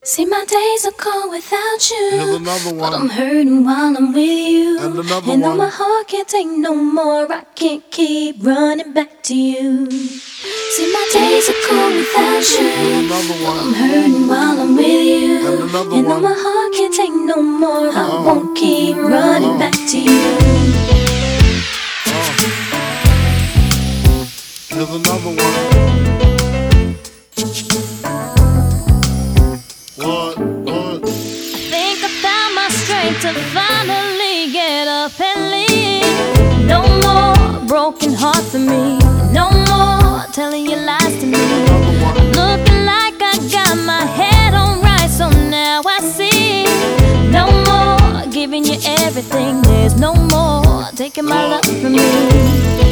See, my days are cold without you. Here's another one. But I'm hurting while I'm with you. And another and one. though my heart can't take no more, I can't keep running back to you. See, my days are cold without you. Here's another But one. I'm hurting while I'm with you. And another and though one. my heart can't take no more, I won't keep running back to you. Here's another one. What? Think I found my strength to finally get up and leave. No more broken heart for me. No more telling you lies to me. I'm looking like I got my head on right, so now I see. No more giving you everything. There's no more taking my love from me.